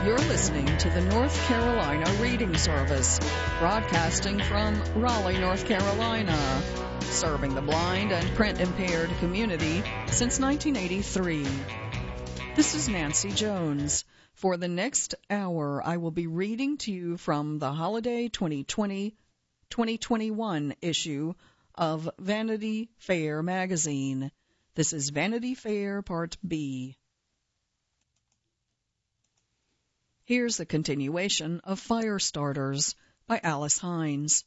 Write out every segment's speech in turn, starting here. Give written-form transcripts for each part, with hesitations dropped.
You're listening to the North Carolina Reading Service, broadcasting from Raleigh, North Carolina, serving the blind and print-impaired community since 1983. This is Nancy Jones. For the next hour, I will be reading to you from the holiday 2020-2021 issue of Vanity Fair magazine. This is Vanity Fair Part B. Here's the continuation of Firestarters by Alice Hines.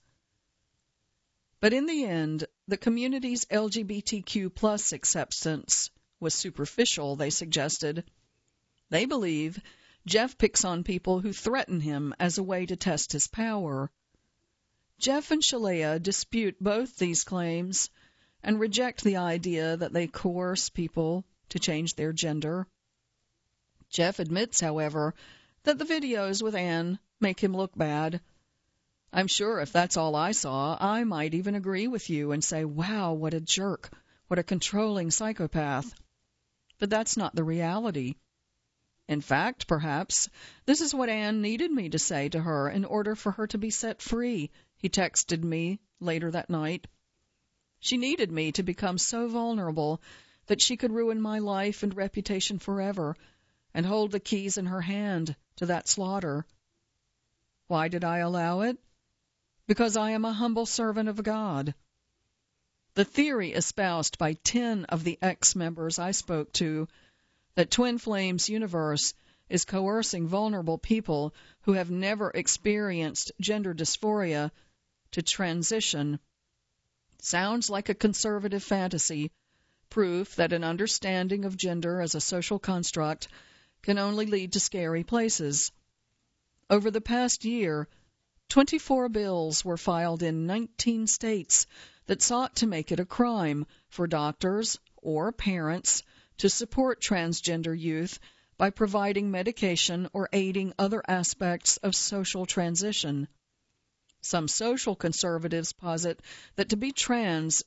But in the end, the community's LGBTQ plus acceptance was superficial, they suggested. They believe Jeff picks on people who threaten him as a way to test his power. Jeff and Shalea dispute both these claims and reject the idea that they coerce people to change their gender. Jeff admits, however, that the videos with Anne make him look bad. I'm sure if that's all I saw, I might even agree with you and say, wow, what a jerk, what a controlling psychopath. But that's not the reality. In fact, perhaps, this is what Anne needed me to say to her in order for her to be set free, he texted me later that night. She needed me to become so vulnerable that she could ruin my life and reputation forever and hold the keys in her hand to that slaughter. Why did I allow it? Because I am a humble servant of God. The theory espoused by 10 of the ex-members I spoke to, that Twin Flames Universe is coercing vulnerable people who have never experienced gender dysphoria to transition, sounds like a conservative fantasy, proof that an understanding of gender as a social construct can only lead to scary places. Over the past year, 24 bills were filed in 19 states that sought to make it a crime for doctors or parents to support transgender youth by providing medication or aiding other aspects of social transition. Some social conservatives posit that to be trans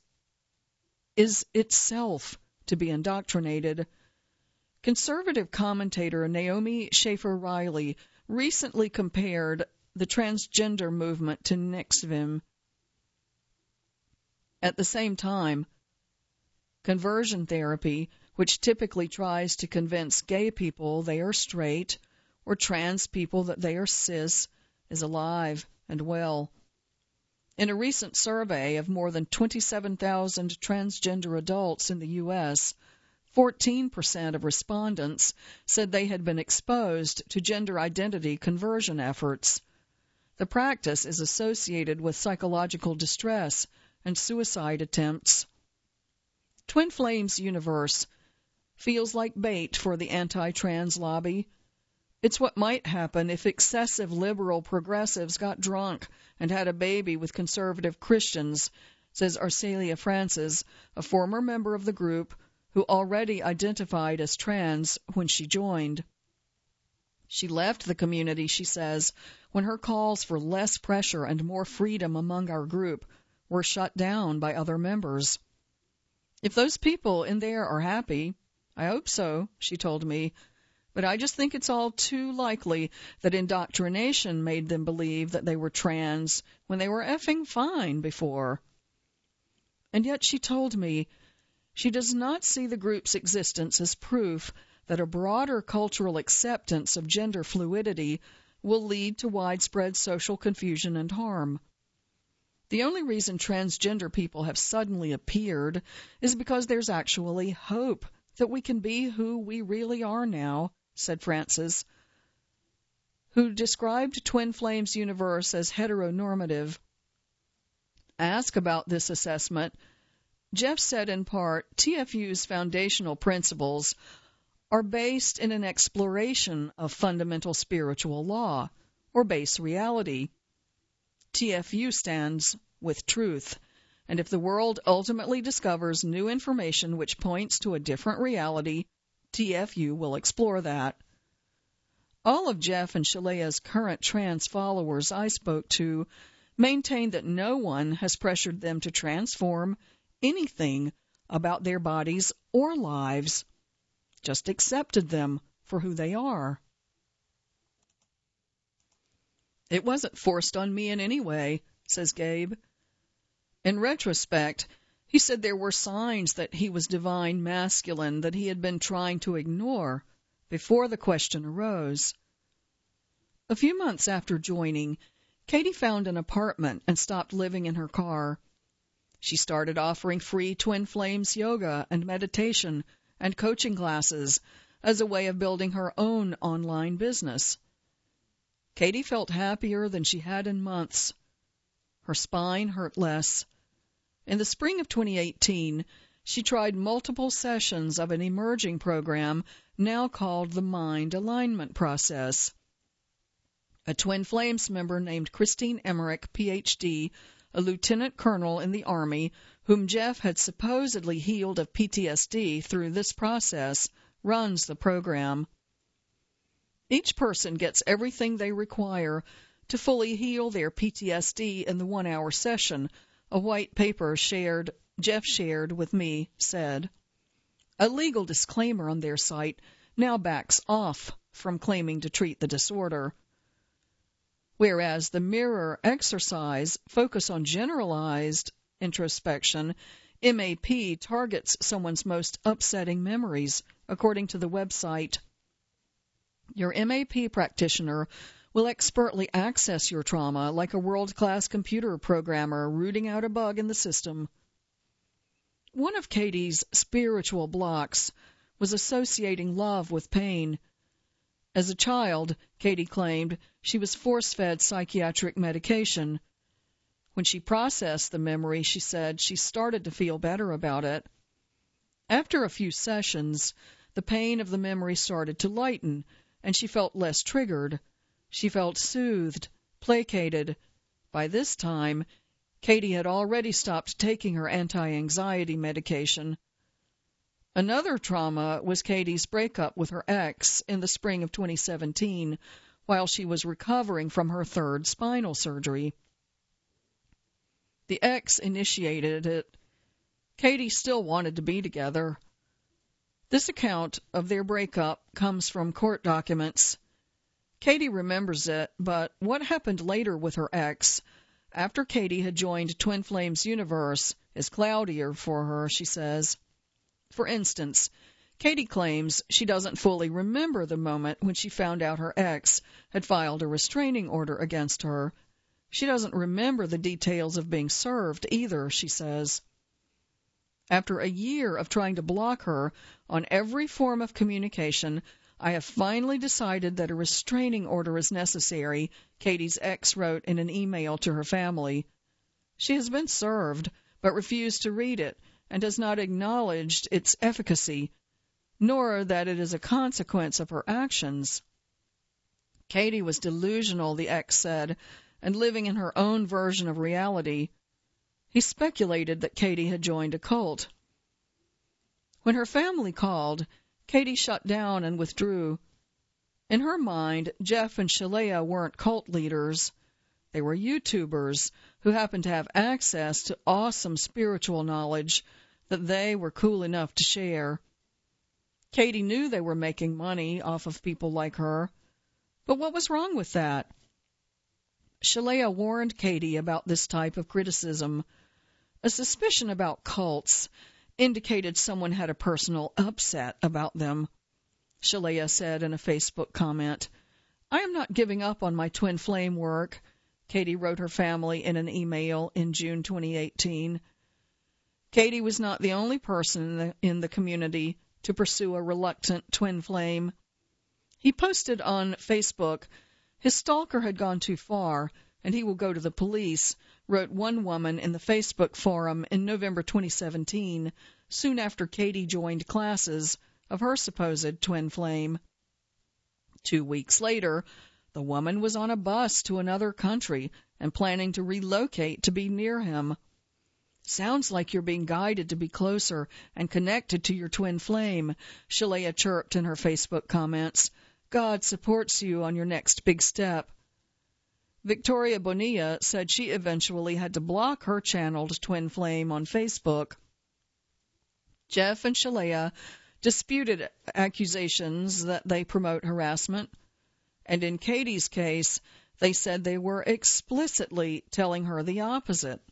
is itself to be indoctrinated. Conservative commentator Naomi Schaefer-Riley recently compared the transgender movement to NXIVM. At the same time, conversion therapy, which typically tries to convince gay people they are straight or trans people that they are cis, is alive and well. In a recent survey of more than 27,000 transgender adults in the U.S., 14% of respondents said they had been exposed to gender identity conversion efforts. The practice is associated with psychological distress and suicide attempts. Twin Flames Universe feels like bait for the anti-trans lobby. It's what might happen if excessive liberal progressives got drunk and had a baby with conservative Christians, says Arcelia Francis, a former member of the group who already identified as trans when she joined. She left the community, she says, when her calls for less pressure and more freedom among our group were shut down by other members. If those people in there are happy, I hope so, she told me, but I just think it's all too likely that indoctrination made them believe that they were trans when they were effing fine before. And yet she told me she does not see the group's existence as proof that a broader cultural acceptance of gender fluidity will lead to widespread social confusion and harm. The only reason transgender people have suddenly appeared is because there's actually hope that we can be who we really are now, said Francis, who described Twin Flames Universe as heteronormative. Asked about this assessment, Jeff said in part, TFU's foundational principles are based in an exploration of fundamental spiritual law, or base reality. TFU stands with truth, and if the world ultimately discovers new information which points to a different reality, TFU will explore that. All of Jeff and Shalea's current trans followers I spoke to maintain that no one has pressured them to transform anything about their bodies or lives, just accepted them for who they are. "It wasn't forced on me in any way," says Gabe. In retrospect, he said there were signs that he was divine masculine that he had been trying to ignore before the question arose. A few months after joining, Katie found an apartment and stopped living in her car. She started offering free Twin Flames yoga and meditation and coaching classes as a way of building her own online business. Katie felt happier than she had in months. Her spine hurt less. In the spring of 2018, she tried multiple sessions of an emerging program now called the Mind Alignment Process. A Twin Flames member named Christine Emmerich, Ph.D., a lieutenant colonel in the Army, whom Jeff had supposedly healed of PTSD through this process, runs the program. Each person gets everything they require to fully heal their PTSD in the 1-hour session, a white paper Jeff shared with me said. A legal disclaimer on their site now backs off from claiming to treat the disorder. Whereas the mirror exercise focus on generalized introspection, MAP targets someone's most upsetting memories, according to the website. Your MAP practitioner will expertly access your trauma like a world-class computer programmer rooting out a bug in the system. One of Katie's spiritual blocks was associating love with pain. As a child, Katie claimed, she was force-fed psychiatric medication. When she processed the memory, she said she started to feel better about it. After a few sessions, the pain of the memory started to lighten, and she felt less triggered. She felt soothed, placated. By this time, Katie had already stopped taking her anti-anxiety medication. Another trauma was Katie's breakup with her ex in the spring of 2017, while she was recovering from her third spinal surgery. The ex initiated it. Katie still wanted to be together. This account of their breakup comes from court documents. Katie remembers it, but what happened later with her ex, after Katie had joined Twin Flames Universe, is cloudier for her, she says. For instance, Katie claims she doesn't fully remember the moment when she found out her ex had filed a restraining order against her. She doesn't remember the details of being served either, she says. After a year of trying to block her on every form of communication, I have finally decided that a restraining order is necessary, Katie's ex wrote in an email to her family. She has been served, but refused to read it, and has not acknowledged its efficacy, nor that it is a consequence of her actions. Katie was delusional, the ex said, and living in her own version of reality. He speculated that Katie had joined a cult. When her family called, Katie shut down and withdrew. In her mind, Jeff and Shalea weren't cult leaders. They were YouTubers who happened to have access to awesome spiritual knowledge that they were cool enough to share. Katie knew they were making money off of people like her. But what was wrong with that? Shalea warned Katie about this type of criticism. A suspicion about cults indicated someone had a personal upset about them. Shalea said in a Facebook comment, "I am not giving up on my twin flame work," Katie wrote her family in an email in June 2018. Katie was not the only person in the community to pursue a reluctant twin flame. He posted on Facebook, "His stalker had gone too far, and he will go to the police," wrote one woman in the Facebook forum in November 2017, soon after Katie joined classes of her supposed twin flame. 2 weeks later, the woman was on a bus to another country and planning to relocate to be near him. "Sounds like you're being guided to be closer and connected to your twin flame," Shalea chirped in her Facebook comments. "God supports you on your next big step." Victoria Bonilla said she eventually had to block her channeled twin flame on Facebook. Jeff and Shalea disputed accusations that they promote harassment. And in Katie's case, They said they were explicitly telling her the opposite.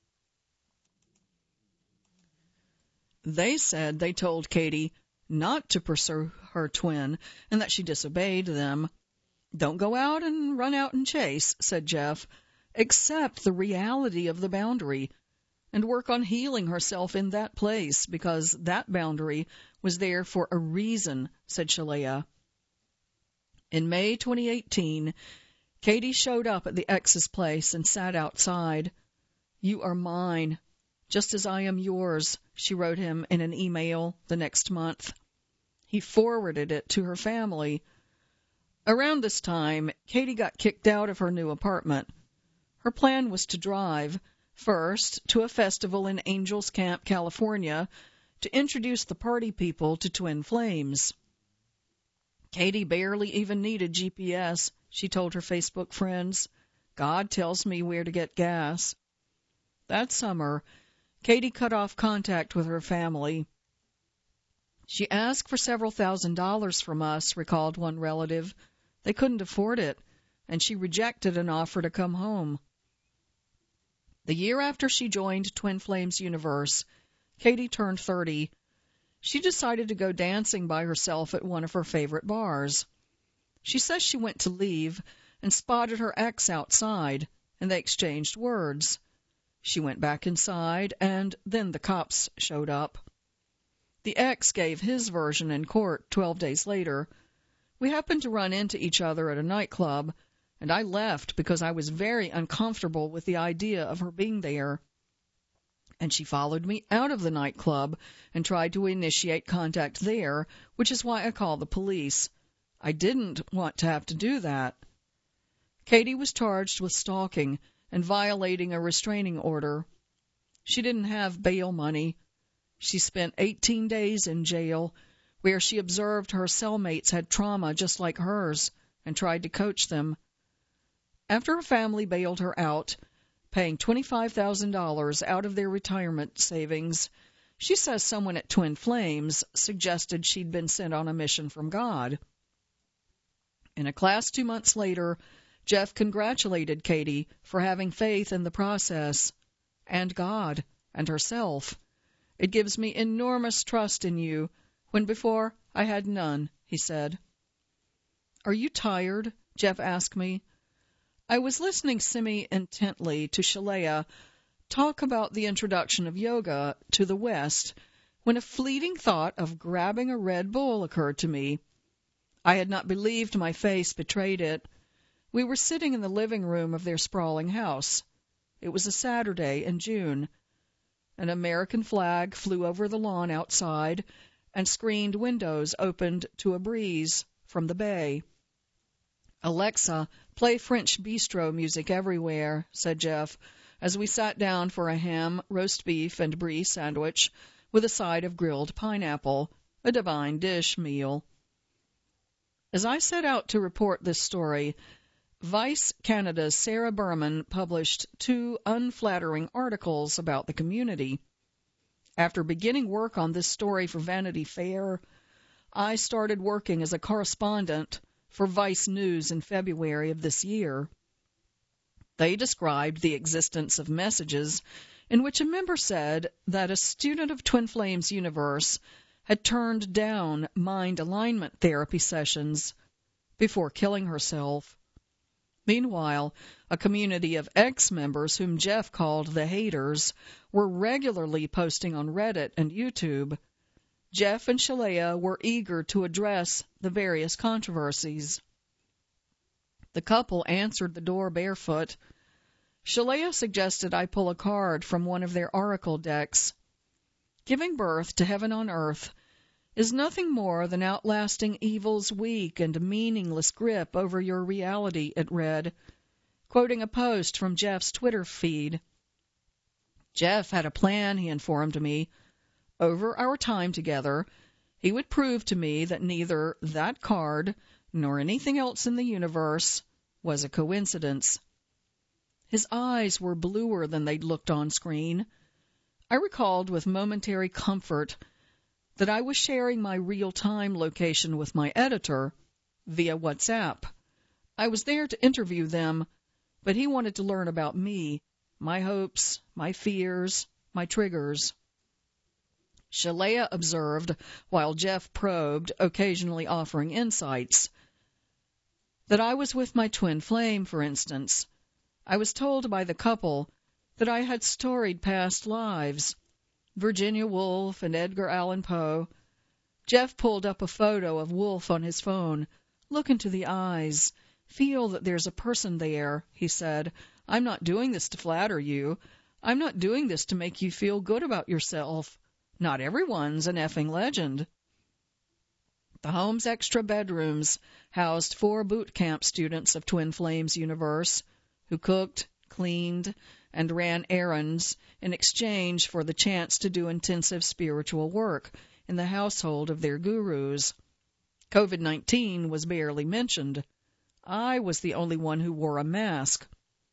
They said they told Katie not to pursue her twin and that she disobeyed them. Don't go out and run out and chase, said Jeff. Accept the reality of the boundary and work on healing herself in that place because that boundary was there for a reason, said Shalea. In May 2018, Katie showed up at the ex's place and sat outside. You are mine, just as I am yours, she wrote him in an email the next month. He forwarded it to her family. Around this time, Katie got kicked out of her new apartment. Her plan was to drive, first, to a festival in Angels Camp, California, to introduce the party people to Twin Flames. Katie barely even needed GPS, she told her Facebook friends. God tells me where to get gas. That summer, Katie cut off contact with her family. She asked for several $1,000s from us, recalled one relative. They couldn't afford it, and she rejected an offer to come home. The year after she joined Twin Flames Universe, Katie turned 30. She decided to go dancing by herself at one of her favorite bars. She says she went to leave and spotted her ex outside, and they exchanged words. She went back inside, and then the cops showed up. The ex gave his version in court 12 days later. We happened to run into each other at a nightclub, and I left because I was very uncomfortable with the idea of her being there. And she followed me out of the nightclub and tried to initiate contact there, which is why I called the police. I didn't want to have to do that. Katie was charged with stalking and violating a restraining order. She didn't have bail money. She spent 18 days in jail, where she observed her cellmates had trauma just like hers and tried to coach them. After her family bailed her out, paying $25,000 out of their retirement savings, she says someone at Twin Flames suggested she'd been sent on a mission from God. In a class 2 months later, Jeff congratulated Katie for having faith in the process, and God, and herself. It gives me enormous trust in you, when before I had none, he said. Are you tired? Jeff asked me. I was listening semi-intently to Shalea talk about the introduction of yoga to the West when a fleeting thought of grabbing a Red Bull occurred to me. I had not believed my face betrayed it. We were sitting in the living room of their sprawling house. It was a Saturday in June. An American flag flew over the lawn outside, and screened windows opened to a breeze from the bay. Alexa, play French bistro music everywhere, said Jeff, as we sat down for a ham, roast beef, and brie sandwich with a side of grilled pineapple, a divine dish meal. As I set out to report this story, Vice Canada's Sarah Berman published 2 unflattering articles about the community. After beginning work on this story for Vanity Fair, I started working as a correspondent for Vice News in February of this year. They described the existence of messages in which a member said that a student of Twin Flames Universe had turned down mind alignment therapy sessions before killing herself. Meanwhile, a community of ex-members whom Jeff called the haters were regularly posting on Reddit and YouTube. Jeff and Shalea were eager to address the various controversies. The couple answered the door barefoot. Shalea suggested I pull a card from one of their oracle decks. Giving birth to heaven on earth is nothing more than outlasting evil's weak and meaningless grip over your reality, it read, quoting a post from Jeff's Twitter feed. Jeff had a plan, he informed me. Over our time together, he would prove to me that neither that card nor anything else in the universe was a coincidence. His eyes were bluer than they'd looked on screen. I recalled with momentary comfort that I was sharing my real-time location with my editor via WhatsApp. I was there to interview them, but he wanted to learn about me, my hopes, my fears, my triggers. Shalea observed while Jeff probed, occasionally offering insights. That I was with my twin flame, for instance. I was told by the couple that I had storied past lives. Virginia Woolf and Edgar Allan Poe. Jeff pulled up a photo of Woolf on his phone. Look into the eyes. Feel that there's a person there, he said. I'm not doing this to flatter you. I'm not doing this to make you feel good about yourself. Not everyone's an effing legend. The home's extra bedrooms housed 4 boot camp students of Twin Flames Universe who cooked, cleaned, and ran errands in exchange for the chance to do intensive spiritual work in the household of their gurus. COVID-19 was barely mentioned. I was the only one who wore a mask.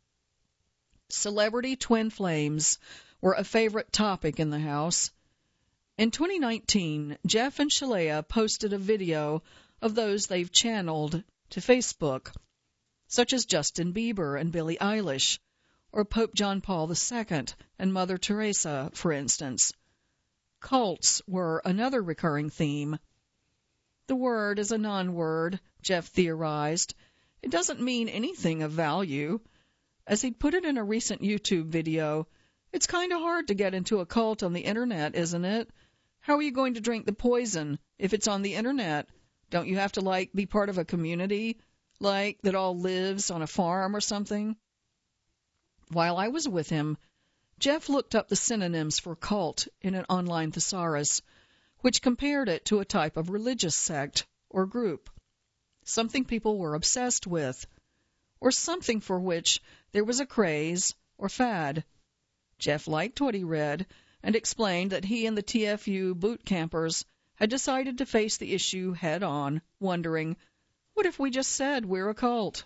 Celebrity twin flames were a favorite topic in the house. In 2019, Jeff and Shalea posted a video of those they've channeled to Facebook, such as Justin Bieber and Billie Eilish, or Pope John Paul II and Mother Teresa, for instance. Cults were another recurring theme. The word is a non-word, Jeff theorized. It doesn't mean anything of value. As he'd put it in a recent YouTube video, it's kind of hard to get into a cult on the internet, isn't it? How are you going to drink the poison if it's on the internet? Don't you have to, be part of a community, that all lives on a farm or something? While I was with him, Jeff looked up the synonyms for cult in an online thesaurus, which compared it to a type of religious sect or group, something people were obsessed with, or something for which there was a craze or fad. Jeff liked what he read and explained that he and the TFU boot campers had decided to face the issue head-on, wondering, what if we just said we're a cult?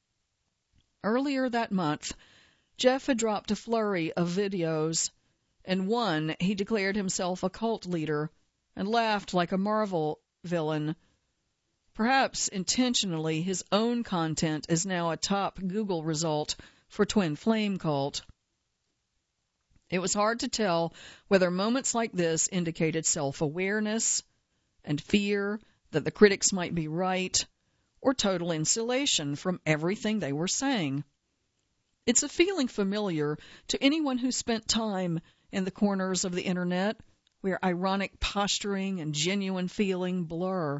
Earlier that month, Jeff had dropped a flurry of videos. In one, he declared himself a cult leader and laughed like a Marvel villain. Perhaps intentionally, his own content is now a top Google result for Twin Flame Cult. It was hard to tell whether moments like this indicated self-awareness and fear that the critics might be right, or total insulation from everything they were saying. It's a feeling familiar to anyone who spent time in the corners of the internet where ironic posturing and genuine feeling blur.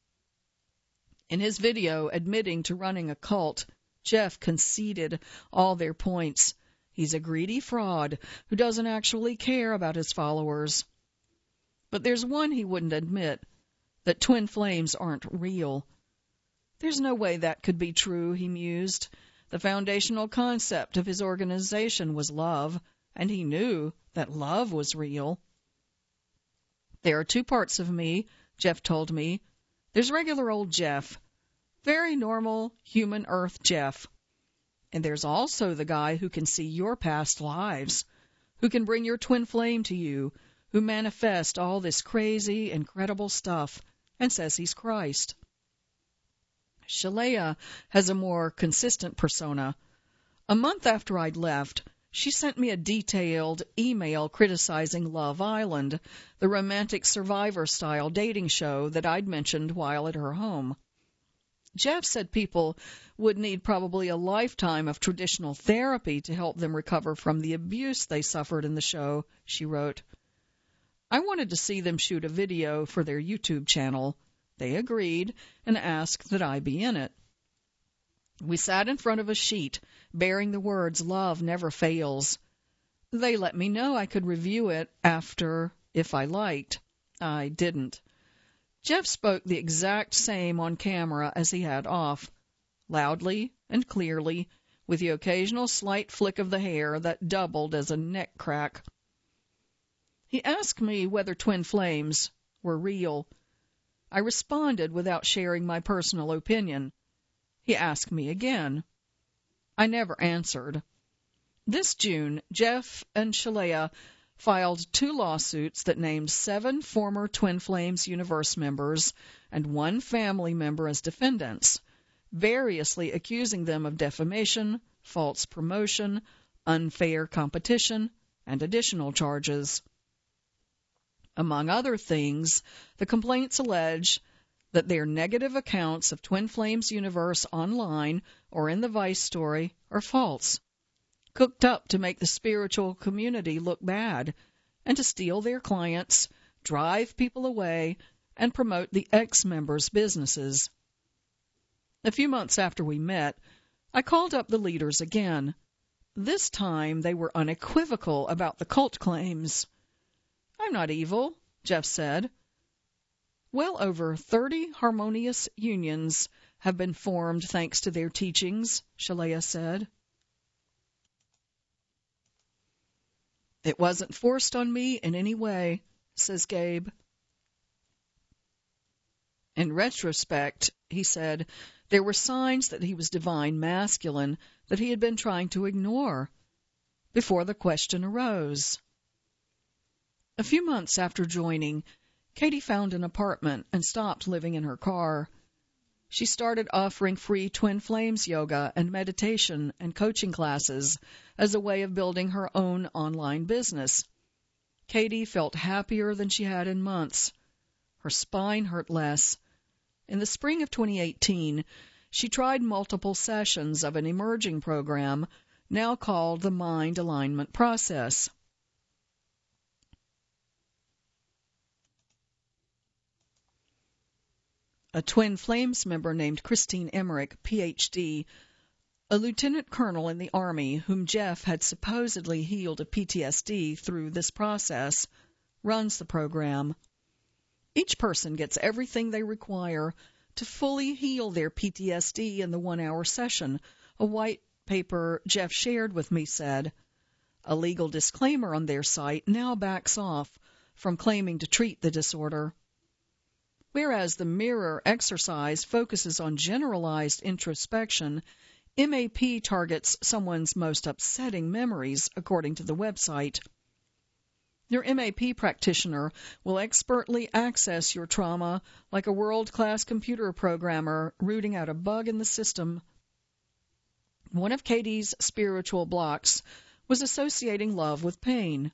In his video admitting to running a cult, Jeff conceded all their points. He's a greedy fraud who doesn't actually care about his followers. But there's one he wouldn't admit, that twin flames aren't real. There's no way that could be true, he mused. The foundational concept of his organization was love, and he knew that love was real. There are 2 parts of me, Jeff told me. There's regular old Jeff, very normal human earth Jeff. And there's also the guy who can see your past lives, who can bring your twin flame to you, who manifests all this crazy, incredible stuff, and says he's Christ. Shalea has a more consistent persona. A month after I'd left, she sent me a detailed email criticizing Love Island, the romantic survivor-style dating show that I'd mentioned while at her home. Jeff said people would need probably a lifetime of traditional therapy to help them recover from the abuse they suffered in the show, she wrote. I wanted to see them shoot a video for their YouTube channel. They agreed and asked that I be in it. We sat in front of a sheet bearing the words, "Love never fails." They let me know I could review it after if I liked. I didn't. Jeff spoke the exact same on camera as he had off, loudly and clearly, with the occasional slight flick of the hair that doubled as a neck crack. He asked me whether twin flames were real. I responded without sharing my personal opinion. He asked me again. I never answered. This June, Jeff and Shalea filed 2 lawsuits that named 7 former Twin Flames Universe members and 1 family member as defendants, variously accusing them of defamation, false promotion, unfair competition, and additional charges. Among other things, the complaints allege that their negative accounts of Twin Flames Universe online or in the Vice story are false, cooked up to make the spiritual community look bad, and to steal their clients, drive people away, and promote the ex-members' businesses. A few months after we met, I called up the leaders again. This time they were unequivocal about the cult claims. "I'm not evil," Jeff said. "Well over 30 harmonious unions have been formed thanks to their teachings," Shalaya said. "It wasn't forced on me in any way," says Gabe. In retrospect, he said, there were signs that he was divine masculine that he had been trying to ignore before the question arose. A few months after joining, Katie found an apartment and stopped living in her car. She started offering free Twin Flames yoga and meditation and coaching classes as a way of building her own online business. Katie felt happier than she had in months. Her spine hurt less. In the spring of 2018, she tried multiple sessions of an emerging program now called the Mind Alignment Process. A Twin Flames member named Christine Emmerich, Ph.D., a lieutenant colonel in the Army whom Jeff had supposedly healed of PTSD through this process, runs the program. Each person gets everything they require to fully heal their PTSD in the 1-hour session, a white paper Jeff shared with me said. A legal disclaimer on their site now backs off from claiming to treat the disorder. Whereas the mirror exercise focuses on generalized introspection, MAP targets someone's most upsetting memories, according to the website. Your MAP practitioner will expertly access your trauma like a world-class computer programmer rooting out a bug in the system. One of Katie's spiritual blocks was associating love with pain.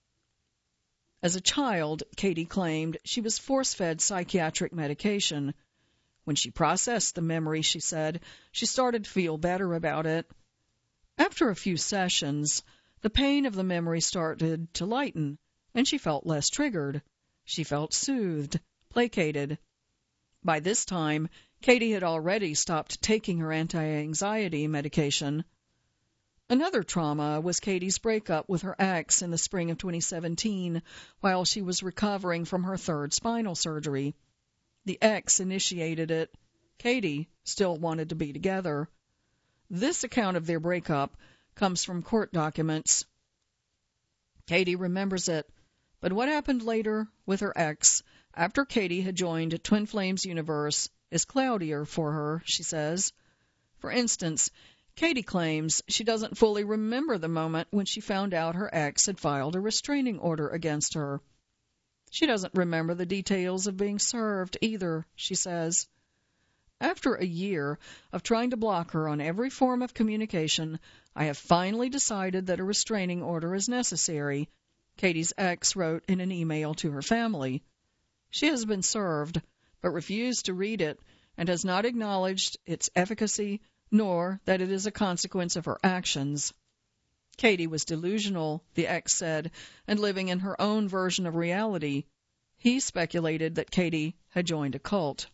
As a child, Katie claimed she was force-fed psychiatric medication. When she processed the memory, she said, she started to feel better about it. After a few sessions, the pain of the memory started to lighten, and she felt less triggered. She felt soothed, placated. By this time, Katie had already stopped taking her anti-anxiety medication. Another trauma was Katie's breakup with her ex in the spring of 2017 while she was recovering from her third spinal surgery. The ex initiated it. Katie still wanted to be together. This account of their breakup comes from court documents. Katie remembers it, but what happened later with her ex after Katie had joined Twin Flames Universe is cloudier for her, she says. For instance, Katie claims she doesn't fully remember the moment when she found out her ex had filed a restraining order against her. She doesn't remember the details of being served either, she says. After a year of trying to block her on every form of communication, I have finally decided that a restraining order is necessary, Katie's ex wrote in an email to her family. She has been served, but refused to read it and has not acknowledged its efficacy nor that it is a consequence of her actions. Katie was delusional, the ex said, and living in her own version of reality. He speculated that Katie had joined a cult.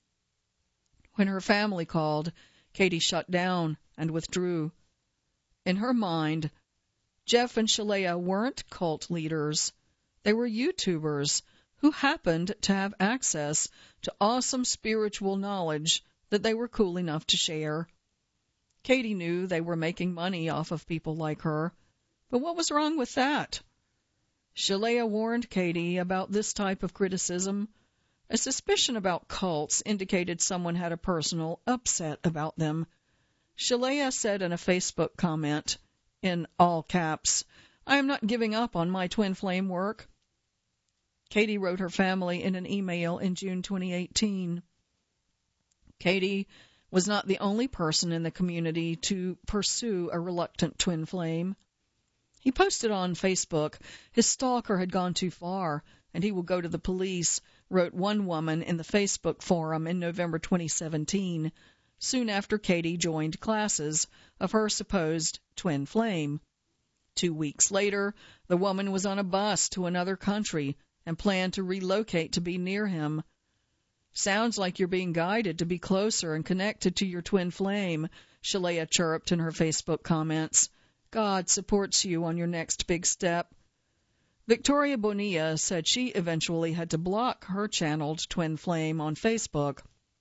When her family called, Katie shut down and withdrew. In her mind, Jeff and Shalaya weren't cult leaders. They were YouTubers who happened to have access to awesome spiritual knowledge that they were cool enough to share. Katie knew they were making money off of people like her, but what was wrong with that? Shalaya warned Katie about this type of criticism. A suspicion about cults indicated someone had a personal upset about them. Shalaya said in a Facebook comment, in all caps, "I am not giving up on my twin flame work." Katie wrote her family in an email in June 2018. Katie was not the only person in the community to pursue a reluctant twin flame. He posted on Facebook his stalker had gone too far and he will go to the police, wrote one woman in the Facebook forum in November 2017, soon after Katie joined classes of her supposed twin flame. 2 weeks later, the woman was on a bus to another country and planned to relocate to be near him. Sounds like you're being guided to be closer and connected to your twin flame, Shalea chirped in her Facebook comments. God supports you on your next big step. Victoria Bonilla said she eventually had to block her channeled twin flame on Facebook.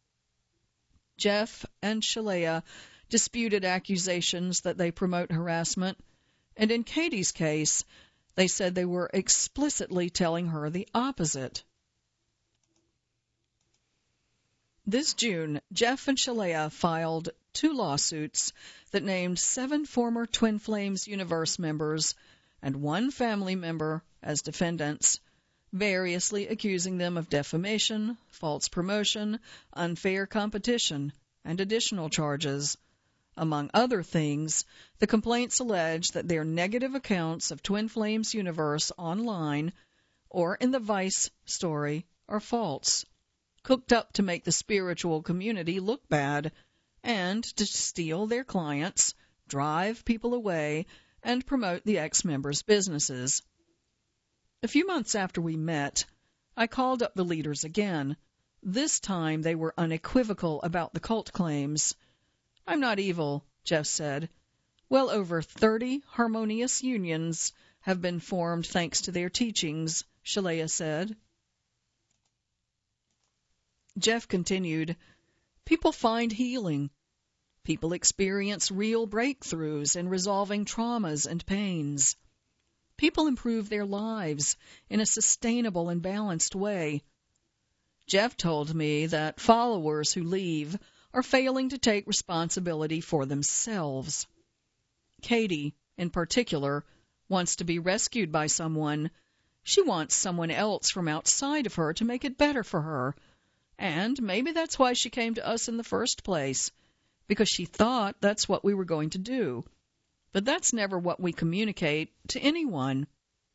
Jeff and Shalea disputed accusations that they promote harassment, and in Katie's case, they said they were explicitly telling her the opposite. This June, Jeff and Shalea filed 2 lawsuits that named 7 former Twin Flames Universe members and 1 family member as defendants, variously accusing them of defamation, false promotion, unfair competition, and additional charges. Among other things, the complaints allege that their negative accounts of Twin Flames Universe online or in the Vice story are false, cooked up to make the spiritual community look bad, and to steal their clients, drive people away, and promote the ex-members' businesses. A few months after we met, I called up the leaders again. This time they were unequivocal about the cult claims. I'm not evil, Jeff said. Well over 30 harmonious unions have been formed thanks to their teachings, Shalea said. Jeff continued, people find healing. People experience real breakthroughs in resolving traumas and pains. People improve their lives in a sustainable and balanced way. Jeff told me that followers who leave are failing to take responsibility for themselves. Katie, in particular, wants to be rescued by someone. She wants someone else from outside of her to make it better for her. And maybe that's why she came to us in the first place, because she thought that's what we were going to do. But that's never what we communicate to anyone.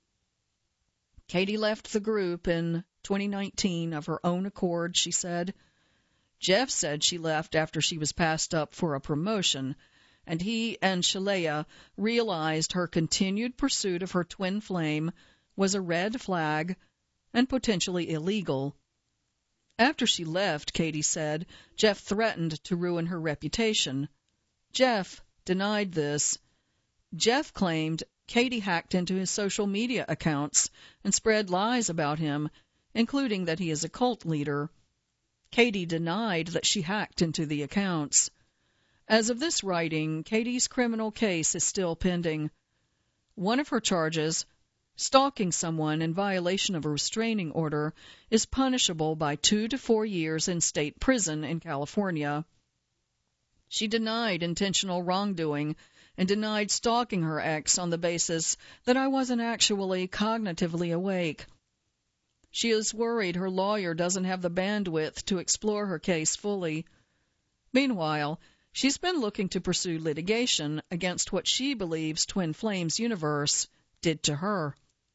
Katie left the group in 2019 of her own accord, she said. Jeff said she left after she was passed up for a promotion, and he and Shalea realized her continued pursuit of her twin flame was a red flag and potentially illegal. After she left, Katie said, Jeff threatened to ruin her reputation. Jeff denied this. Jeff claimed Katie hacked into his social media accounts and spread lies about him, including that he is a cult leader. Katie denied that she hacked into the accounts. As of this writing, Katie's criminal case is still pending. One of her charges, stalking someone in violation of a restraining order, is punishable by 2 to 4 years in state prison in California. She denied intentional wrongdoing and denied stalking her ex on the basis that I wasn't actually cognitively awake. She is worried her lawyer doesn't have the bandwidth to explore her case fully. Meanwhile, she's been looking to pursue litigation against what she believes Twin Flames Universe did to her.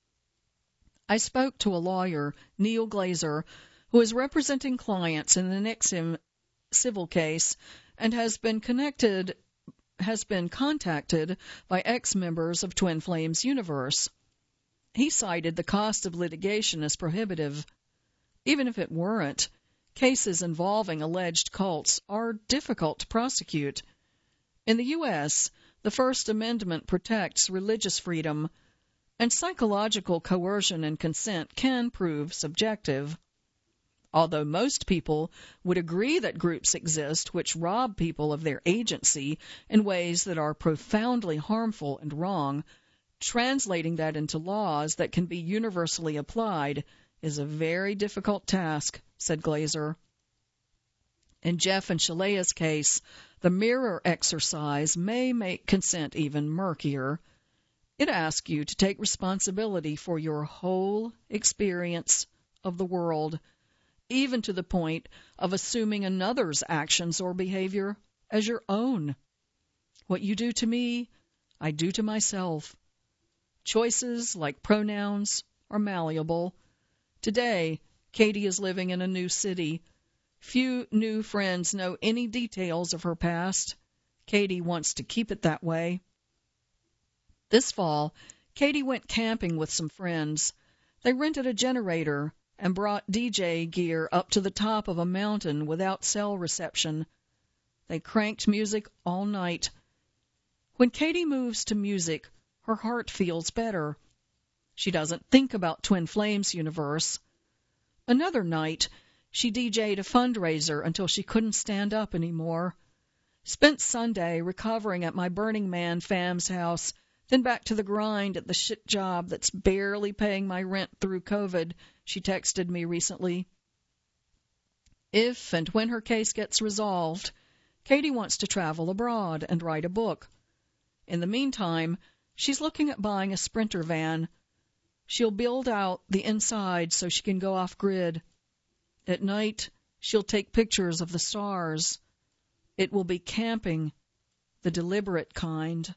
I spoke to a lawyer, Neil Glazer, who is representing clients in the NXIVM civil case and has been contacted by ex-members of Twin Flames Universe. He cited the cost of litigation as prohibitive. Even if it weren't, cases involving alleged cults are difficult to prosecute. In the U.S., the First Amendment protects religious freedom, and psychological coercion and consent can prove subjective. Although most people would agree that groups exist which rob people of their agency in ways that are profoundly harmful and wrong, translating that into laws that can be universally applied is a very difficult task, said Glazer. In Jeff and Shalea's case, the mirror exercise may make consent even murkier. It asks you to take responsibility for your whole experience of the world even to the point of assuming another's actions or behavior as your own. What you do to me, I do to myself. Choices, like pronouns, are malleable. Today, Katie is living in a new city. Few new friends know any details of her past. Katie wants to keep it that way. This fall, Katie went camping with some friends. They rented a generator and brought DJ gear up to the top of a mountain without cell reception. They cranked music all night. When Katie moves to music, her heart feels better. She doesn't think about Twin Flames universe. Another night, she DJ'd a fundraiser until she couldn't stand up anymore. Spent Sunday recovering at my Burning Man fam's house, then back to the grind at the shit job that's barely paying my rent through COVID, she texted me recently. If and when her case gets resolved, Katie wants to travel abroad and write a book. In the meantime, she's looking at buying a Sprinter van. She'll build out the inside so she can go off-grid. At night, she'll take pictures of the stars. It will be camping, the deliberate kind.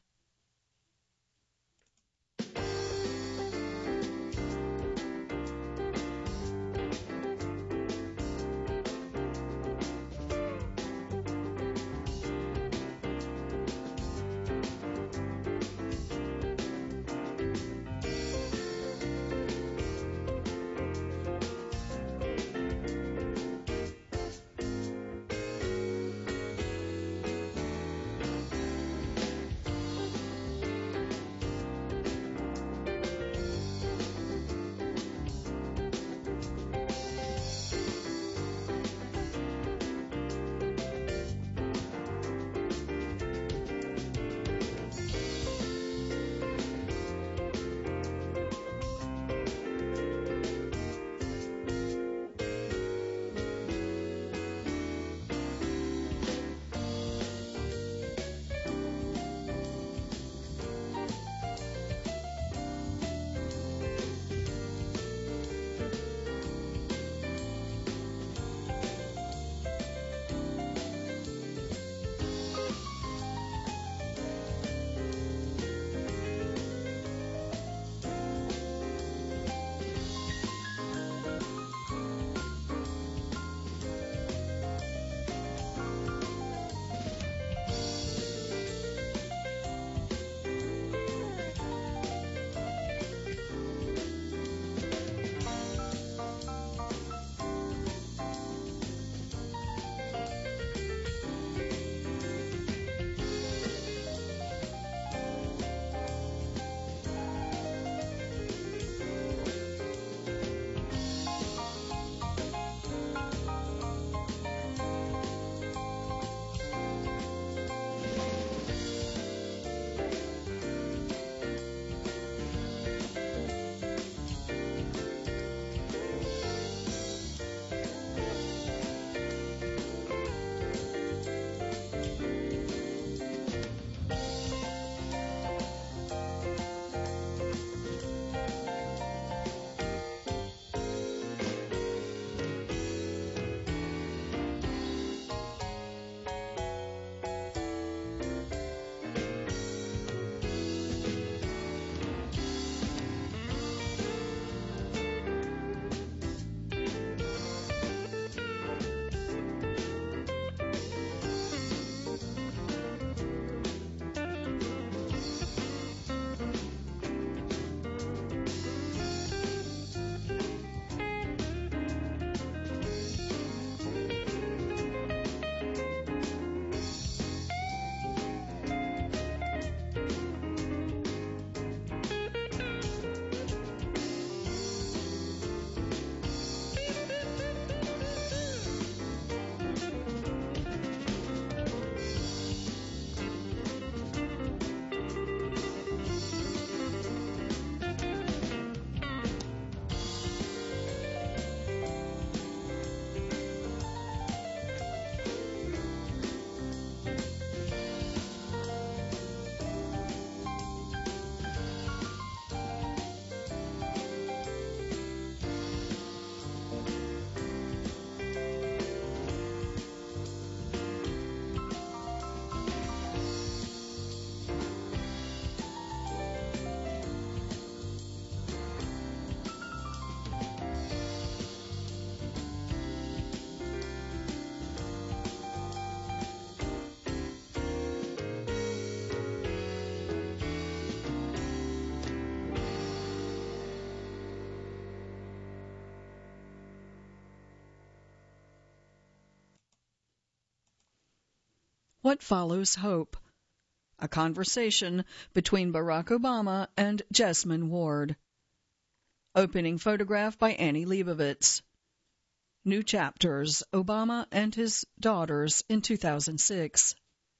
What Follows Hope? A conversation between Barack Obama and Jesmyn Ward. Opening photograph by Annie Leibovitz. New chapters, Obama and his daughters in 2006.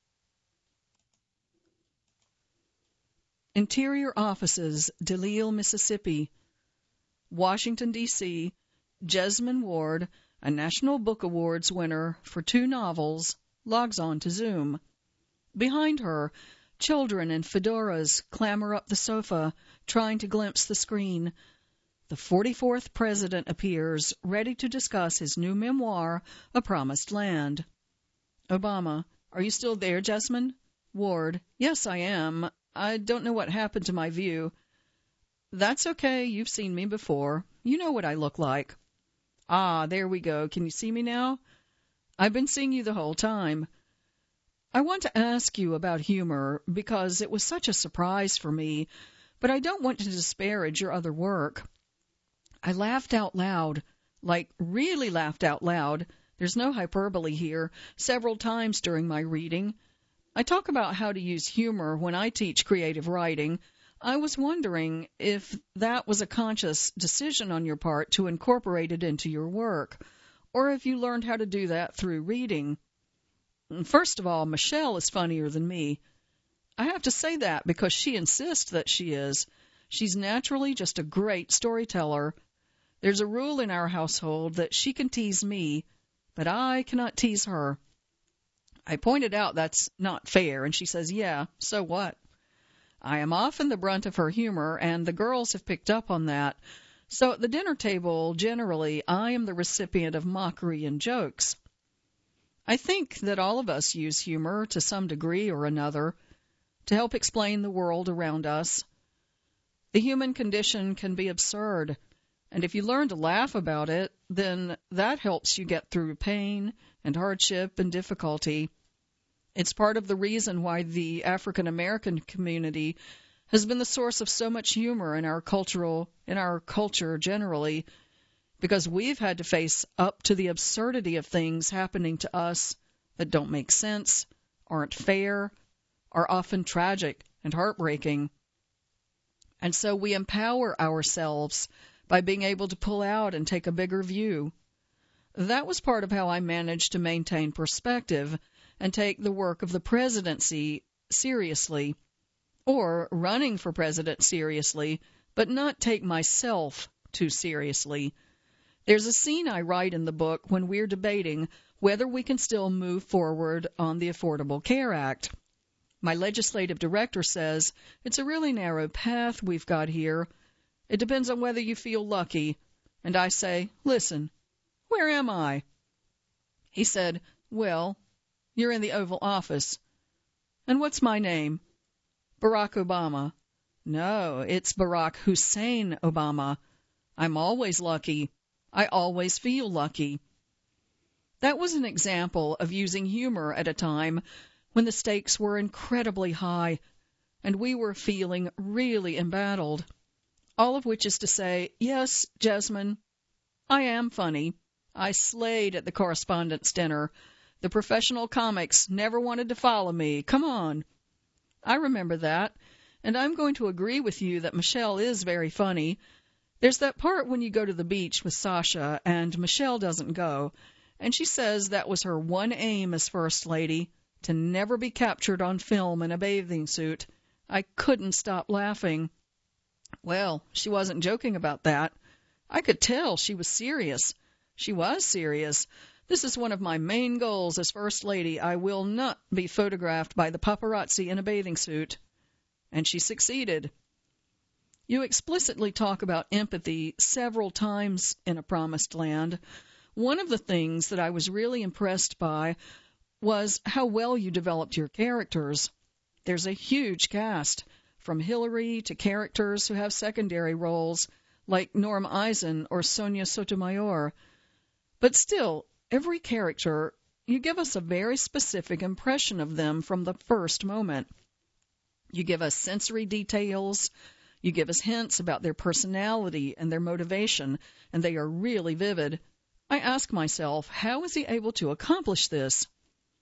Interior Offices, Delisle, Mississippi. Washington, D.C., Jesmyn Ward, a National Book Awards winner for 2 novels, logs on to Zoom. Behind her, children in fedoras clamber up the sofa, trying to glimpse the screen. The 44th president appears, ready to discuss his new memoir, A Promised Land. Obama: Are you still there, Jesmyn? Ward: Yes, I am. I don't know what happened to my view. That's okay. You've seen me before. You know what I look like. Ah, there we go. Can you see me now? I've been seeing you the whole time. I want to ask you about humor because it was such a surprise for me, but I don't want to disparage your other work. I laughed out loud, like really laughed out loud. There's no hyperbole here, several times during my reading. I talk about how to use humor when I teach creative writing. I was wondering if that was a conscious decision on your part to incorporate it into your work, or if you learned how to do that through reading. First of all, Michelle is funnier than me. I have to say that because she insists that she is. She's naturally just a great storyteller. There's a rule in our household that she can tease me, but I cannot tease her. I pointed out that's not fair, and she says, yeah, so what? I am often the brunt of her humor, and the girls have picked up on that. So at the dinner table, generally, I am the recipient of mockery and jokes. I think that all of us use humor to some degree or another to help explain the world around us. The human condition can be absurd, and if you learn to laugh about it, then that helps you get through pain and hardship and difficulty. It's part of the reason why the African American community has been the source of so much humor in our culture generally, because we've had to face up to the absurdity of things happening to us that don't make sense, aren't fair, are often tragic and heartbreaking. And so we empower ourselves by being able to pull out and take a bigger view. That was part of how I managed to maintain perspective and take the work of the presidency seriously, or running for president seriously, but not take myself too seriously. There's a scene I write in the book when we're debating whether we can still move forward on the Affordable Care Act. My legislative director says, it's a really narrow path we've got here. It depends on whether you feel lucky. And I say, listen, where am I? He said, well, you're in the Oval Office. And what's my name? Barack Obama. No, it's Barack Hussein Obama. I'm always lucky. I always feel lucky. That was an example of using humor at a time when the stakes were incredibly high and we were feeling really embattled. All of which is to say, yes, Jesmyn, I am funny. I slayed at the correspondence dinner. The professional comics never wanted to follow me. Come on. I remember that, and I'm going to agree with you that Michelle is very funny. There's that part when you go to the beach with Sasha and Michelle doesn't go, and she says that was her one aim as First Lady, to never be captured on film in a bathing suit. I couldn't stop laughing. Well, she wasn't joking about that. I could tell she was serious. She was serious. This is one of my main goals as First Lady. I will not be photographed by the paparazzi in a bathing suit. And she succeeded. You explicitly talk about empathy several times in A Promised Land. One of the things that I was really impressed by was how well you developed your characters. There's a huge cast, from Hillary to characters who have secondary roles, like Norm Eisen or Sonia Sotomayor. But still, every character, you give us a very specific impression of them from the first moment. You give us sensory details, you give us hints about their personality and their motivation, and they are really vivid. I ask myself, how is he able to accomplish this?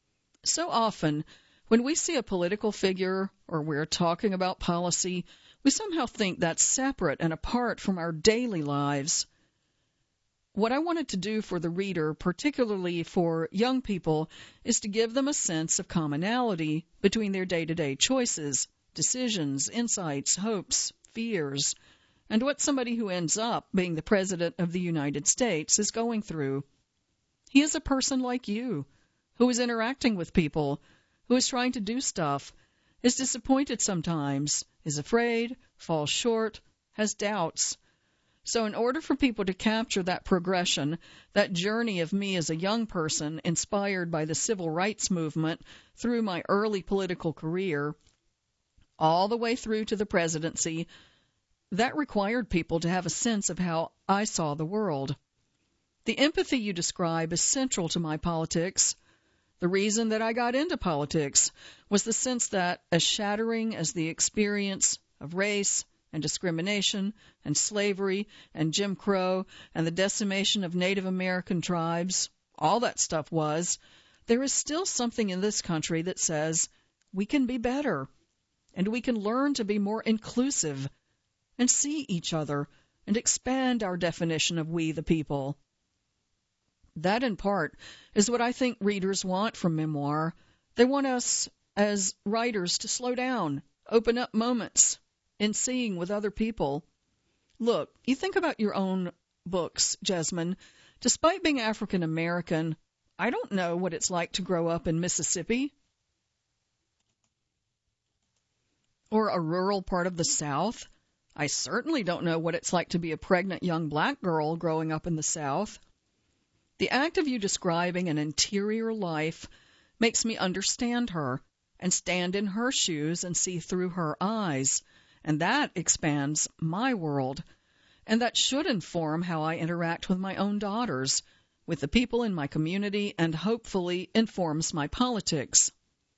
So often, when we see a political figure or we're talking about policy, we somehow think that's separate and apart from our daily lives. What I wanted to do for the reader, particularly for young people, is to give them a sense of commonality between their day-to-day choices, decisions, insights, hopes, fears, and what somebody who ends up being the President of the United States is going through. He is a person like you, who is interacting with people, who is trying to do stuff, is disappointed sometimes, is afraid, falls short, has doubts. So in order for people to capture that progression, that journey of me as a young person inspired by the civil rights movement through my early political career, all the way through to the presidency, that required people to have a sense of how I saw the world. The empathy you describe is central to my politics. The reason that I got into politics was the sense that, as shattering as the experience of race and discrimination and slavery and Jim Crow and the decimation of Native American tribes, all that stuff was, there is still something in this country that says we can be better and we can learn to be more inclusive and see each other and expand our definition of we the people. That, in part, is what I think readers want from memoir. They want us, as writers, to slow down, open up moments in seeing with other people. Look, you think about your own books, Jesmyn. Despite being African American, I don't know what it's like to grow up in Mississippi or a rural part of the South. I certainly don't know what it's like to be a pregnant young black girl growing up in the South. The act of you describing an interior life makes me understand her and stand in her shoes and see through her eyes, and that expands my world, and that should inform how I interact with my own daughters, with the people in my community, and hopefully informs my politics.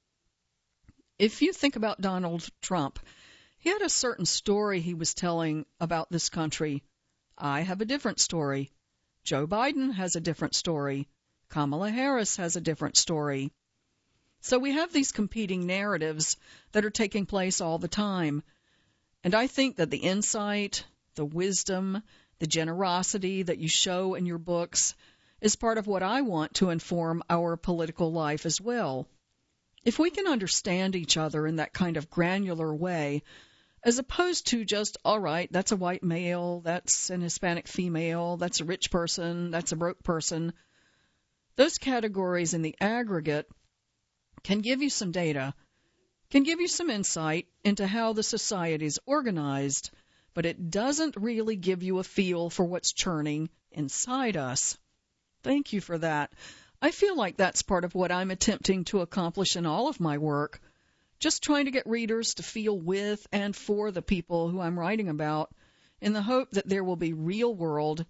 If you think about Donald Trump, he had a certain story he was telling about this country. I have a different story. Joe Biden has a different story. Kamala Harris has a different story. So we have these competing narratives that are taking place all the time. And I think that the insight, the wisdom, the generosity that you show in your books is part of what I want to inform our political life as well. If we can understand each other in that kind of granular way, as opposed to just, all right, that's a white male, that's an Hispanic female, that's a rich person, that's a broke person. Those categories in the aggregate can give you some data, can give you some insight into how the society is organized, but it doesn't really give you a feel for what's churning inside us. Thank you for that. I feel like that's part of what I'm attempting to accomplish in all of my work. Just trying to get readers to feel with and for the people who I'm writing about, in the hope that there will be real world,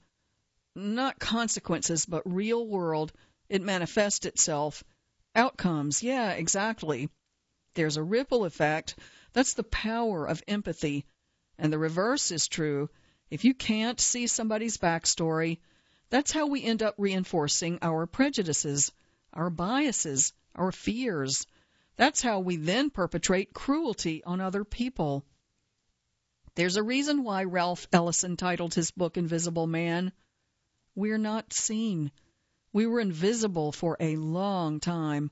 not consequences, but real world, it manifests itself. Outcomes, yeah, exactly. There's a ripple effect. That's the power of empathy. And the reverse is true. If you can't see somebody's backstory, that's how we end up reinforcing our prejudices, our biases, our fears. That's how we then perpetrate cruelty on other people. There's a reason why Ralph Ellison titled his book Invisible Man. We're not seen. We were invisible for a long time.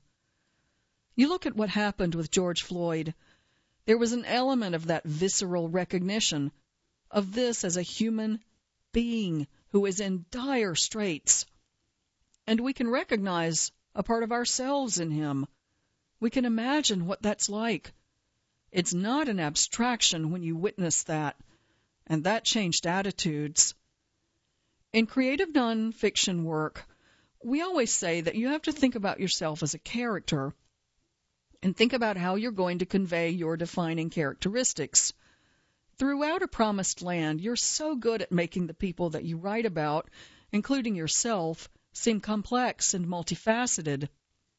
You look at what happened with George Floyd. There was an element of that visceral recognition of this as a human being who is in dire straits. And we can recognize a part of ourselves in him. We can imagine what that's like. It's not an abstraction when you witness that, and that changed attitudes. In creative nonfiction work, we always say that you have to think about yourself as a character and think about how you're going to convey your defining characteristics. Throughout A Promised Land, you're so good at making the people that you write about, including yourself, seem complex and multifaceted,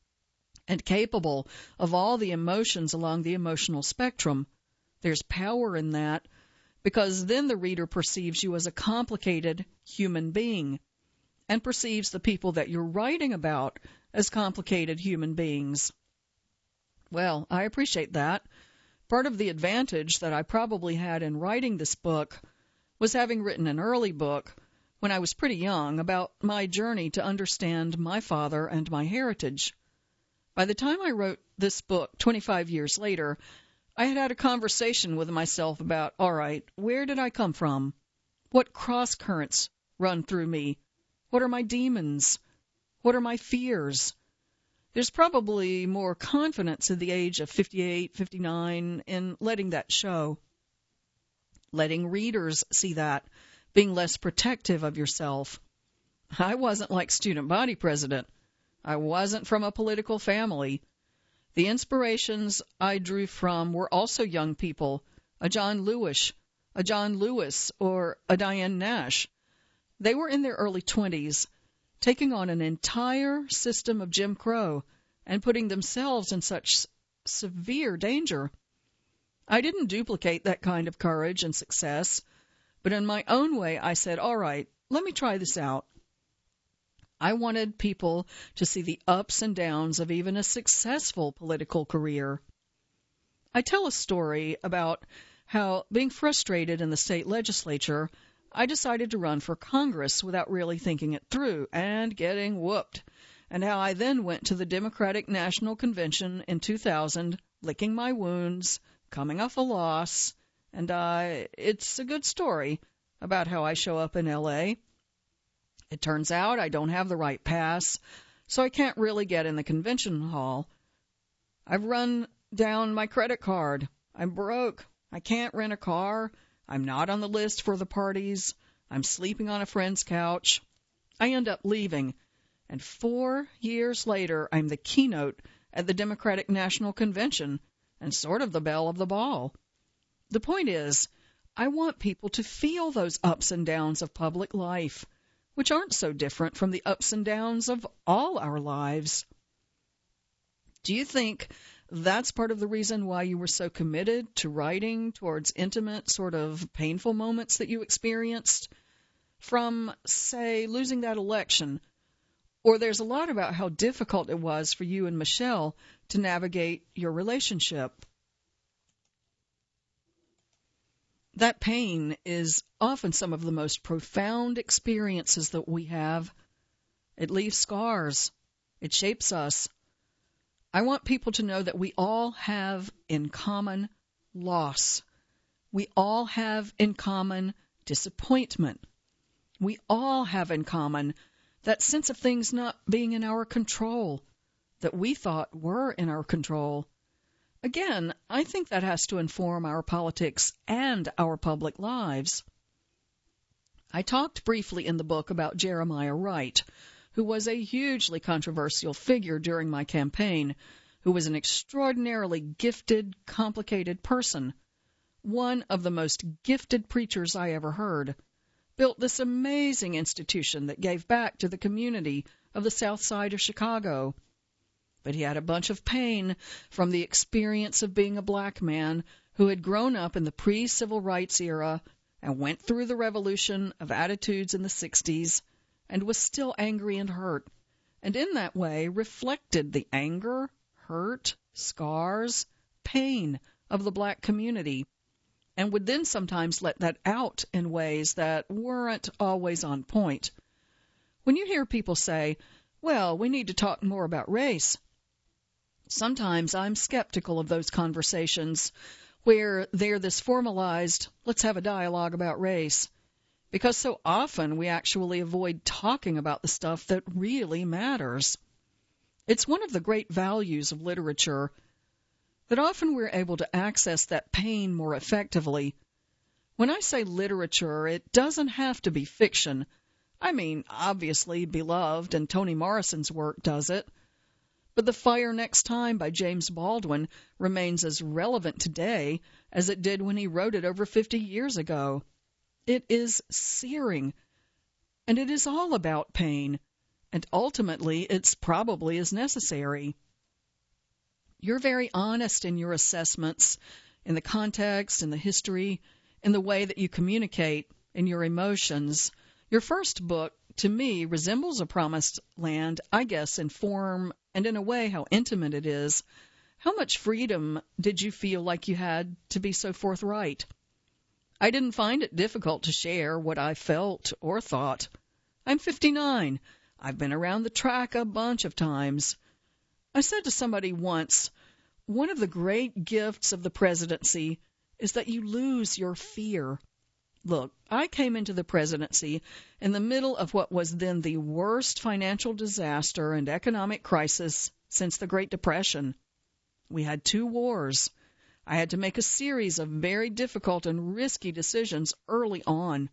and capable of all the emotions along the emotional spectrum. There's power in that, because then the reader perceives you as a complicated human being, and perceives the people that you're writing about as complicated human beings. Well, I appreciate that. Part of the advantage that I probably had in writing this book was having written an early book when I was pretty young about my journey to understand my father and my heritage. By the time I wrote this book 25 years later, I had had a conversation with myself about, all right, where did I come from? What cross currents run through me? What are my demons? What are my fears? There's probably more confidence at the age of 58, 59 in letting that show. Letting readers see that, being less protective of yourself. I wasn't like student body president. I wasn't from a political family. The inspirations I drew from were also young people, a John Lewis, or a Diane Nash. They were in their early 20s, taking on an entire system of Jim Crow and putting themselves in such severe danger. I didn't duplicate that kind of courage and success, but in my own way I said, all right, let me try this out. I wanted people to see the ups and downs of even a successful political career. I tell a story about how, being frustrated in the state legislature, I decided to run for Congress without really thinking it through and getting whooped, and how I then went to the Democratic National Convention in 2000, licking my wounds, coming off a loss, and it's a good story about how I show up in L.A. It turns out I don't have the right pass, so I can't really get in the convention hall. I've run down my credit card. I'm broke. I can't rent a car. I'm not on the list for the parties. I'm sleeping on a friend's couch. I end up leaving, and 4 years later, I'm the keynote at the Democratic National Convention and sort of the belle of the ball. The point is, I want people to feel those ups and downs of public life, which aren't so different from the ups and downs of all our lives. Do you think that's part of the reason why you were so committed to writing towards intimate, sort of painful moments that you experienced? From, say, losing that election, or there's a lot about how difficult it was for you and Michelle to navigate your relationship. That pain is often some of the most profound experiences that we have. It leaves scars. It shapes us. I want people to know that we all have in common loss. We all have in common disappointment. We all have in common that sense of things not being in our control, that we thought were in our control. Again, I think that has to inform our politics and our public lives. I talked briefly in the book about Jeremiah Wright, who was a hugely controversial figure during my campaign, who was an extraordinarily gifted, complicated person, one of the most gifted preachers I ever heard, built this amazing institution that gave back to the community of the South Side of Chicago. But he had a bunch of pain from the experience of being a black man who had grown up in the pre-civil rights era and went through the revolution of attitudes in the 60s and was still angry and hurt, and in that way reflected the anger, hurt, scars, pain of the black community, and would then sometimes let that out in ways that weren't always on point. When you hear people say, well, we need to talk more about race, sometimes I'm skeptical of those conversations where they're this formalized, let's have a dialogue about race, because so often we actually avoid talking about the stuff that really matters. It's one of the great values of literature that often we're able to access that pain more effectively. When I say literature, it doesn't have to be fiction. I mean, obviously, Beloved and Toni Morrison's work does it. But The Fire Next Time by James Baldwin remains as relevant today as it did when he wrote it over 50 years ago. It is searing, and it is all about pain, and ultimately it's probably as necessary. You're very honest in your assessments, in the context, in the history, in the way that you communicate, in your emotions. Your first book, to me, resembles A Promised Land, I guess, in form and in a way how intimate it is, How much freedom did you feel like you had to be so forthright? I didn't find it difficult to share what I felt or thought. I'm 59. I've been around the track a bunch of times. I said to somebody once, one of the great gifts of the presidency is that you lose your fear. Look, I came into the presidency in the middle of what was then the worst financial disaster and economic crisis since the Great Depression. We had 2 wars. I had to make a series of very difficult and risky decisions early on.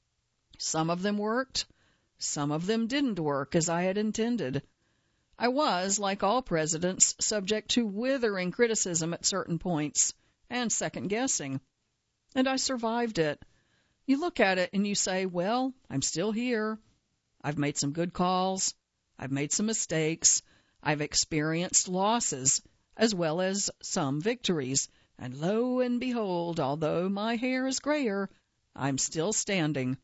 Some of them worked. Some of them didn't work as I had intended. I was, like all presidents, subject to withering criticism at certain points and second-guessing. And I survived it. You look at it and you say, well, I'm still here. I've made some good calls. I've made some mistakes. I've experienced losses as well as some victories. And lo and behold, although my hair is grayer, I'm still standing.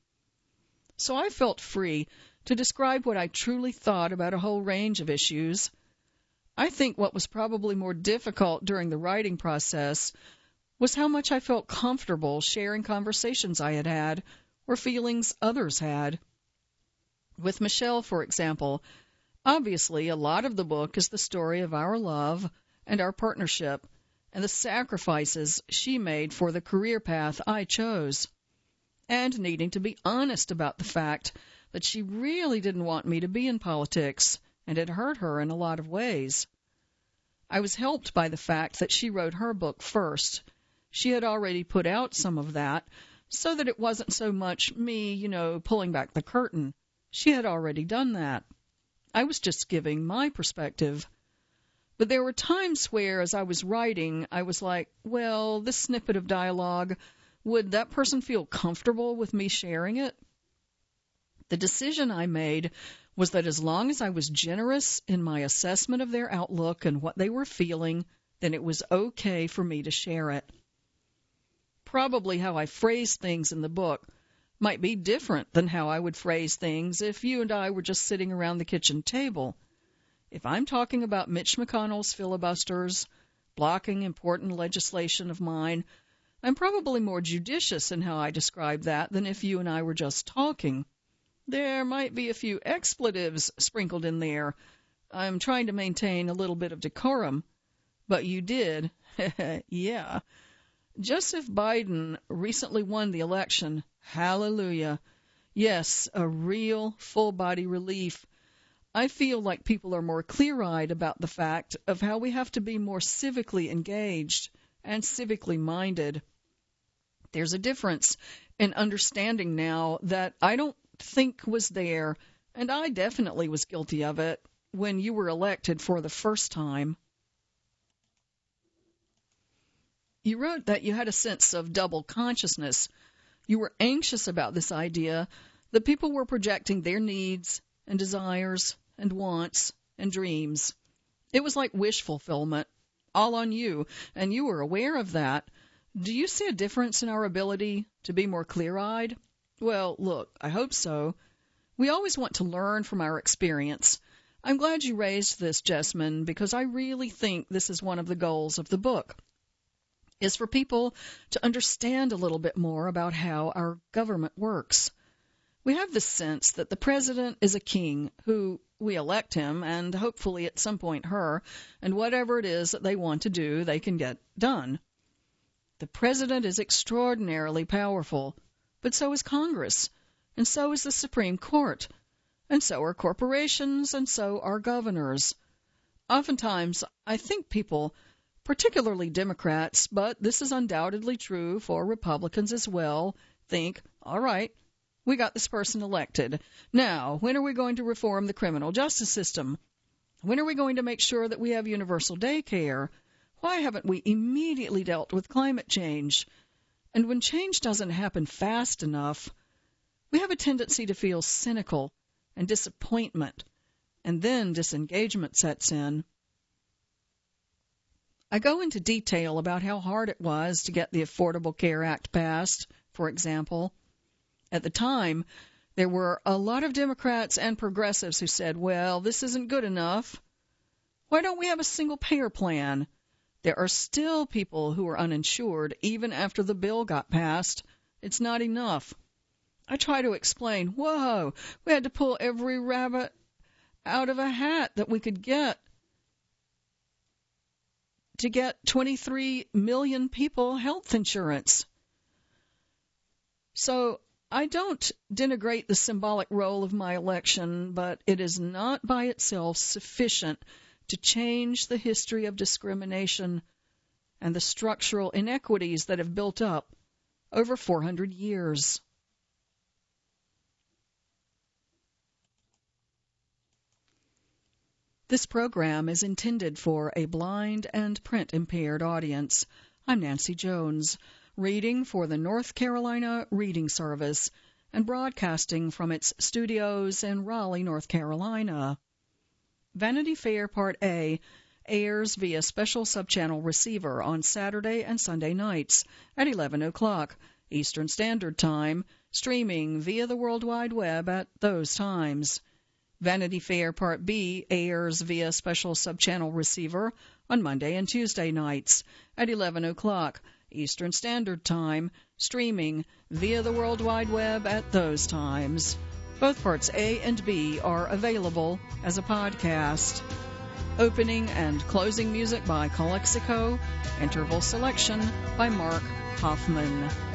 So I felt free to describe what I truly thought about a whole range of issues. I think what was probably more difficult during the writing process was how much I felt comfortable sharing conversations I had had or feelings others had. With Michelle, for example, obviously a lot of the book is the story of our love and our partnership and the sacrifices she made for the career path I chose, and needing to be honest about the fact that she really didn't want me to be in politics, and it hurt her in a lot of ways. I was helped by the fact that she wrote her book first. She had already put out some of that, so that it wasn't so much me, pulling back the curtain. She had already done that. I was just giving my perspective. But there were times where, as I was writing, I was like, well, this snippet of dialogue, would that person feel comfortable with me sharing it? The decision I made was that as long as I was generous in my assessment of their outlook and what they were feeling, then it was okay for me to share it. Probably how I phrased things in the book might be different than how I would phrase things if you and I were just sitting around the kitchen table. If I'm talking about Mitch McConnell's filibusters, blocking important legislation of mine, I'm probably more judicious in how I describe that than if you and I were just talking. There might be a few expletives sprinkled in there. I'm trying to maintain a little bit of decorum. But you did. Yeah. Joseph Biden recently won the election. Hallelujah. Yes, a real full-body relief. I feel like people are more clear-eyed about the fact of how we have to be more civically engaged and civically minded. There's a difference in understanding now that I don't think was there, and I definitely was guilty of it, when you were elected for the first time. You wrote that you had a sense of double consciousness. You were anxious about this idea that people were projecting their needs and desires and wants and dreams. It was like wish fulfillment, all on you, and you were aware of that. Do you see a difference in our ability to be more clear-eyed? Well, look, I hope so. We always want to learn from our experience. I'm glad you raised this, Jessamine, because I really think this is one of the goals of the book, is for people to understand a little bit more about how our government works. We have this sense that the president is a king who we elect him, and hopefully at some point her, and whatever it is that they want to do, they can get done. The president is extraordinarily powerful, but so is Congress, and so is the Supreme Court, and so are corporations, and so are governors. Oftentimes, I think people, particularly Democrats, but this is undoubtedly true for Republicans as well, think, all right, we got this person elected. Now, when are we going to reform the criminal justice system? When are we going to make sure that we have universal daycare? Why haven't we immediately dealt with climate change? And when change doesn't happen fast enough, we have a tendency to feel cynical and disappointment, and then disengagement sets in. I go into detail about how hard it was to get the Affordable Care Act passed, for example. At the time, there were a lot of Democrats and progressives who said, well, this isn't good enough. Why don't we have a single-payer plan? There are still people who are uninsured even after the bill got passed. It's not enough. I try to explain, whoa, we had to pull every rabbit out of a hat that we could get to get 23 million people health insurance. So I don't denigrate the symbolic role of my election, but it is not by itself sufficient to change the history of discrimination and the structural inequities that have built up over 400 years. This program is intended for a blind and print-impaired audience. I'm Nancy Jones, reading for the North Carolina Reading Service and broadcasting from its studios in Raleigh, North Carolina. Vanity Fair Part A airs via special subchannel receiver on Saturday and Sunday nights at 11 o'clock Eastern Standard Time, streaming via the World Wide Web at those times. Vanity Fair Part B airs via special subchannel receiver on Monday and Tuesday nights at 11 o'clock Eastern Standard Time, streaming via the World Wide Web at those times. Both Parts A and B are available as a podcast. Opening and closing music by Calexico. Interval selection by Mark Hoffman.